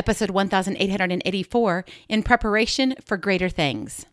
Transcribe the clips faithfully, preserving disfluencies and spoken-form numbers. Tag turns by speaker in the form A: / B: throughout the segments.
A: episode one thousand eight hundred eighty-four, In Preparation for Greater Things.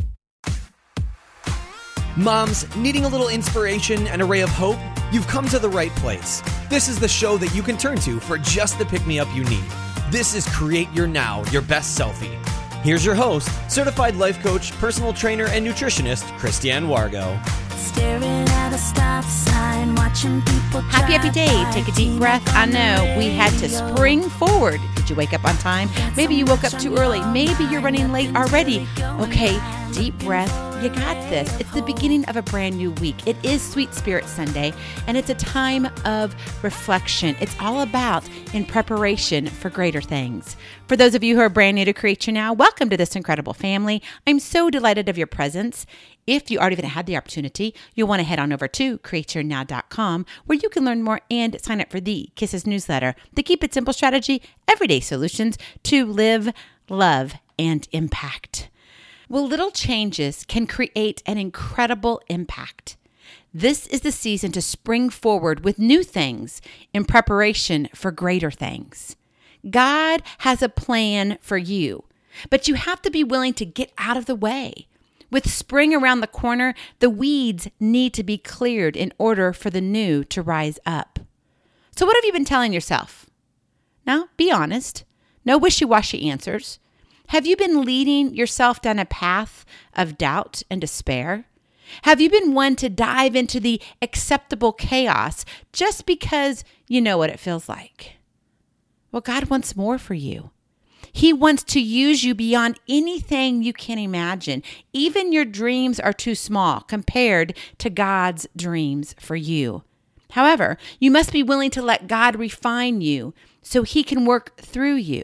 B: Moms, needing a little inspiration and a ray of hope? You've come to the right place. This is the show that you can turn to for just the pick-me-up you need. This is Create Your Now, Your Best Selfie. Here's your host, certified life coach, personal trainer, and nutritionist, Christiane Wargo.
C: Staring at a stop sign, watching people
A: Happy, happy day. Take a deep breath. I know we had to spring forward. Did you wake up on time? Maybe you woke up too early. Maybe you're running late already. Okay, deep breath. You got this. It's the beginning of a brand new week. It is Sweet Spirit Sunday, and it's a time of reflection. It's all about in preparation for greater things. For those of you who are brand new to Create Your Now, welcome to this incredible family. I'm so delighted of your presence. If you already had the opportunity, you'll want to head on over to create your now dot com, where you can learn more and sign up for the Kisses newsletter, the Keep It Simple strategy, everyday solutions to live, love, and impact. Well, little changes can create an incredible impact. This is the season to spring forward with new things in preparation for greater things. God has a plan for you, but you have to be willing to get out of the way. With spring around the corner, the weeds need to be cleared in order for the new to rise up. So what have you been telling yourself? Now, be honest. No wishy-washy answers. Have you been leading yourself down a path of doubt and despair? Have you been one to dive into the acceptable chaos just because you know what it feels like? Well, God wants more for you. He wants to use you beyond anything you can imagine. Even your dreams are too small compared to God's dreams for you. However, you must be willing to let God refine you so He can work through you.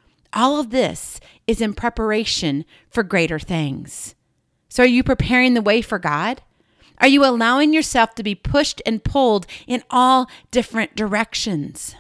A: All of this is in preparation for greater things. So are you preparing the way for God? Are you allowing yourself to be pushed and pulled in all different directions?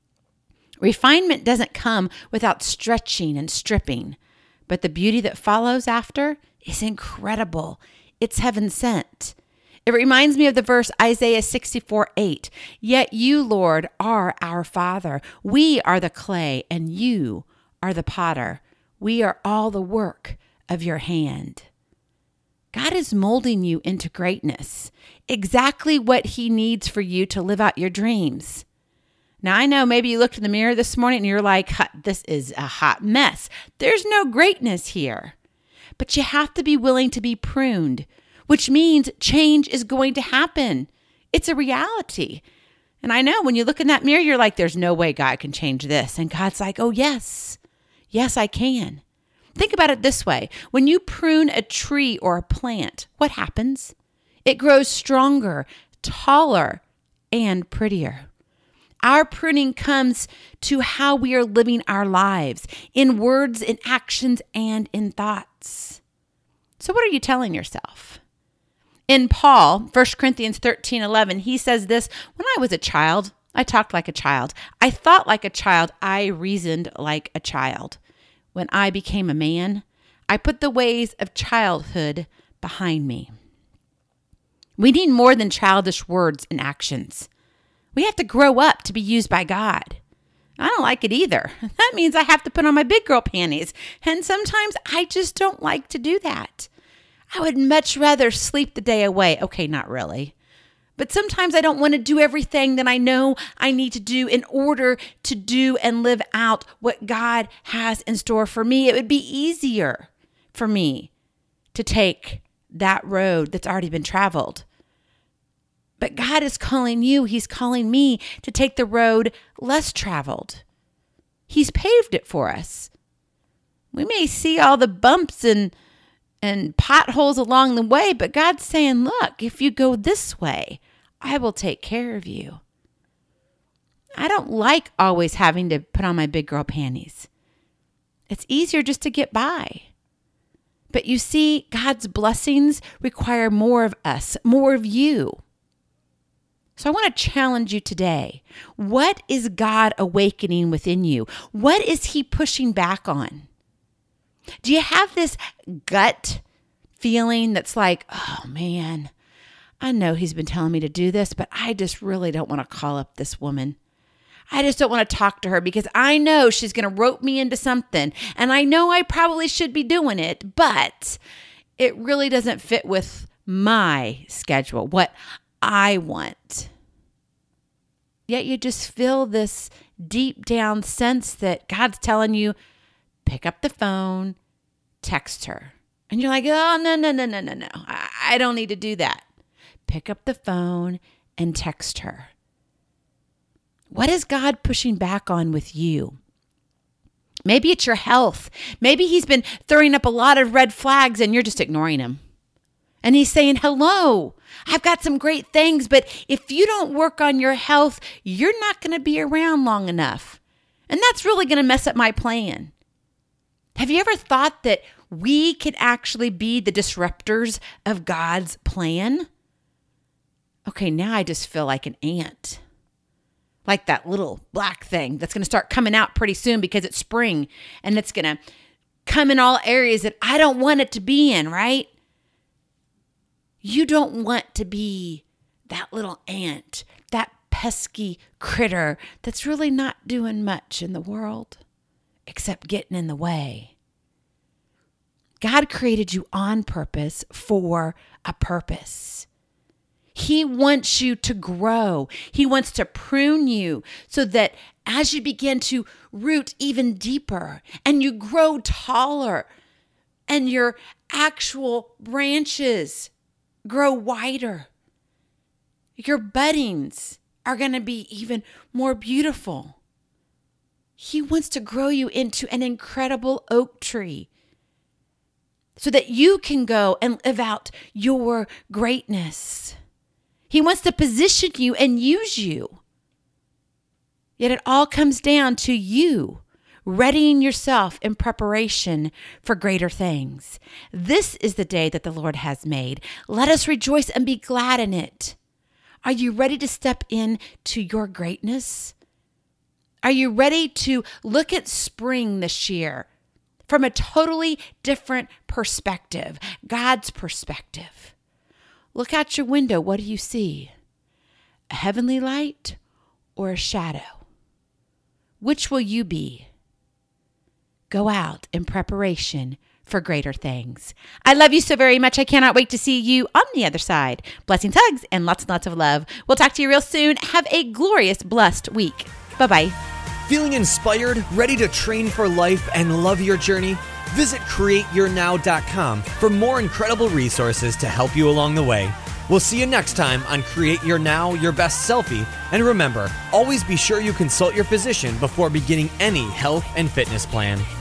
A: Refinement doesn't come without stretching and stripping, but the beauty that follows after is incredible. It's heaven sent. It reminds me of the verse Isaiah sixty-four eight. Yet you, Lord, are our Father. We are the clay, and you are the potter. We are all the work of your hand. God is molding you into greatness, exactly what He needs for you to live out your dreams. Now, I know maybe you looked in the mirror this morning and you're like, this is a hot mess. There's no greatness here. But you have to be willing to be pruned, which means change is going to happen. It's a reality. And I know when you look in that mirror, you're like, there's no way God can change this. And God's like, oh, yes. Yes, I can. Think about it this way. When you prune a tree or a plant, what happens? It grows stronger, taller, and prettier. Our pruning comes to how we are living our lives in words, in actions, and in thoughts. So what are you telling yourself? In Paul, First Corinthians thirteen eleven, he says this, when I was a child, I talked like a child. I thought like a child. I reasoned like a child. When I became a man, I put the ways of childhood behind me. We need more than childish words and actions. We have to grow up to be used by God. I don't like it either. That means I have to put on my big girl panties. And sometimes I just don't like to do that. I would much rather sleep the day away. Okay, not really. But sometimes I don't want to do everything that I know I need to do in order to do and live out what God has in store for me. It would be easier for me to take that road that's already been traveled. But God is calling you, He's calling me to take the road less traveled. He's paved it for us. We may see all the bumps and, and potholes along the way, but God's saying, look, if you go this way, I will take care of you. I don't like always having to put on my big girl panties. It's easier just to get by. But you see, God's blessings require more of us, more of you. So I want to challenge you today. What is God awakening within you? What is He pushing back on? Do you have this gut feeling that's like, oh man, I know He's been telling me to do this, but I just really don't want to call up this woman. I just don't want to talk to her because I know she's going to rope me into something. And I know I probably should be doing it, but it really doesn't fit with my schedule, what I want. Yet you just feel this deep down sense that God's telling you, pick up the phone, text her. And you're like, oh, no, no, no, no, no, no. I, I don't need to do that. Pick up the phone and text her. What is God pushing back on with you? Maybe it's your health. Maybe he's been throwing up a lot of red flags and you're just ignoring him. And he's saying, hello, I've got some great things, but if you don't work on your health, you're not going to be around long enough. And that's really going to mess up my plan. Have you ever thought that we could actually be the disruptors of God's plan? Okay, now I just feel like an ant. Like that little black thing that's going to start coming out pretty soon because it's spring and it's going to come in all areas that I don't want it to be in, right? You don't want to be that little ant, that pesky critter that's really not doing much in the world except getting in the way. God created you on purpose for a purpose. He wants you to grow. He wants to prune you so that as you begin to root even deeper and you grow taller and your actual branches grow wider, your buddings are going to be even more beautiful. He wants to grow you into an incredible oak tree so that you can go and live out your greatness. He wants to position you and use you. Yet it all comes down to you readying yourself in preparation for greater things. This is the day that the Lord has made. Let us rejoice and be glad in it. Are you ready to step into your greatness? Are you ready to look at spring this year from a totally different perspective, God's perspective? Look out your window. What do you see? A heavenly light or a shadow? Which will you be? Go out in preparation for greater things. I love you so very much. I cannot wait to see you on the other side. Blessings, hugs, and lots and lots of love. We'll talk to you real soon. Have a glorious, blessed week. Bye-bye.
B: Feeling inspired, ready to train for life and love your journey? Visit create your now dot com for more incredible resources to help you along the way. We'll see you next time on Create Your Now, Your Best Selfie. And remember, always be sure you consult your physician before beginning any health and fitness plan.